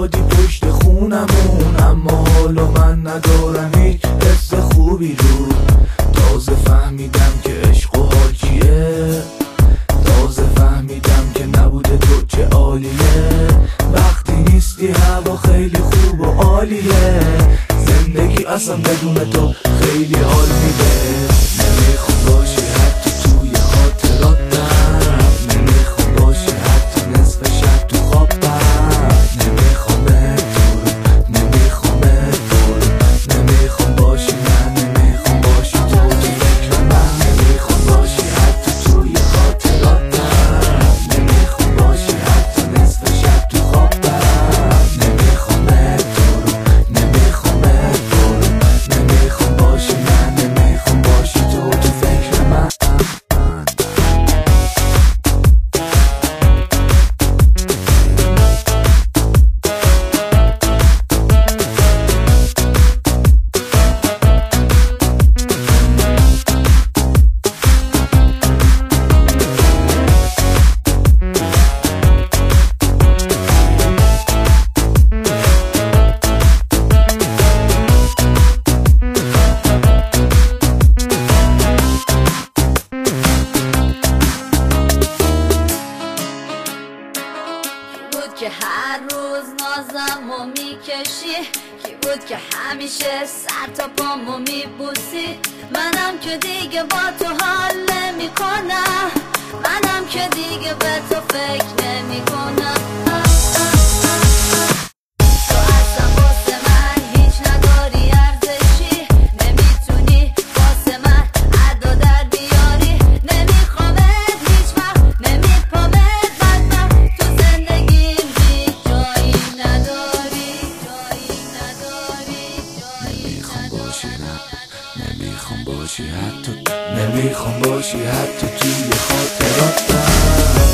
دادی پشت خونمون، اما حالا من ندارم هیچ حس خوبی رو. تازه فهمیدم که عشق و حال چیه، تازه فهمیدم که نبوده تو چه عالیه. وقتی نیستی هوا خیلی خوب و عالیه، زندگی اصلا بدون تو خیلی حال میده. نمیخوام باشی حتی توی خاطراتم، نمیخوام باشی حتی نصف شب تو خوابم. نمیخوام نمیخوام نمیخوام باشی، من نمیخوام باشی تو فکر من. نمیخوام باشی حتی توی خاطراتم، نمیخوام باشی حتی نصف شب تو خوابم. نمیخوام نمیخوام باشی، من نمیخوام باشی تو فکر من. که هر روز نازمو میکشی، کی بود که همیشه سر تا پامو میبوسی. منم که دیگه با تو حال نمیکنم، منم که دیگه به تو فکر نمیکنم. تو اصلا واسه من هیچ نداری ارزشی، نمیتونی واسه من ادا در بیاری. نمیخوامت هیچ وقت، نمیپامت بدبخت، تو زندگیم هیچ جایی نداری، جایی نداری، جایی نداری. نمیخوام باشی حتی توی خاطراتم.